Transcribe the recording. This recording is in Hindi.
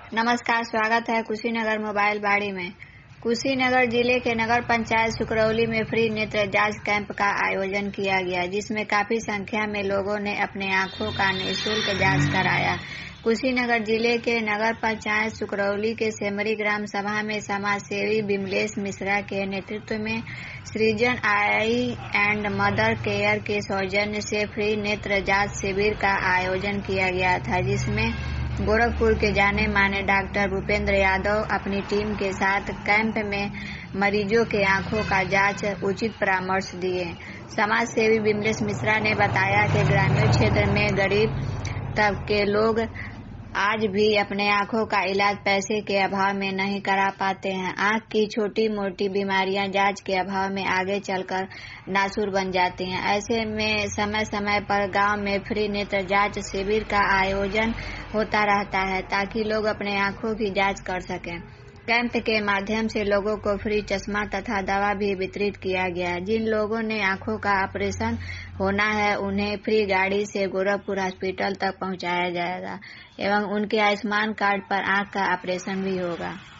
नमस्कार, स्वागत है कुशीनगर मोबाइल बाड़ी में। कुशीनगर जिले के नगर पंचायत सुकरौली में फ्री नेत्र जांच कैंप का आयोजन किया गया, जिसमें काफी संख्या में लोगों ने अपने आंखों का निःशुल्क जांच कराया। कुशीनगर जिले के नगर पंचायत सुकरौली के सेमरी ग्राम सभा में समाज सेवी विमलेश मिश्रा के नेतृत्व में सृजन आई एंड मदर केयर के सौजन्य से फ्री नेत्र जांच शिविर का आयोजन किया गया था, जिसमें गोरखपुर के जाने माने डॉक्टर भूपेंद्र यादव अपनी टीम के साथ कैंप में मरीजों के आंखों का जांच उचित परामर्श दिए। समाज सेवी विमलेश मिश्रा ने बताया कि ग्रामीण क्षेत्र में गरीब तबके के लोग आज भी अपने आंखों का इलाज पैसे के अभाव में नहीं करा पाते हैं। आंख की छोटी मोटी बीमारियां जांच के अभाव में आगे चलकर नासूर बन जाती हैं। ऐसे में समय समय पर गांव में फ्री नेत्र जांच शिविर का आयोजन होता रहता है, ताकि लोग अपने आंखों की जांच कर सकें। कैंप के माध्यम से लोगों को फ्री चश्मा तथा दवा भी वितरित किया गया। जिन लोगों ने आंखों का ऑपरेशन होना है, उन्हें फ्री गाड़ी से गोरखपुर हॉस्पिटल तक पहुंचाया जाएगा एवं उनके आयुष्मान कार्ड पर आंख का ऑपरेशन भी होगा।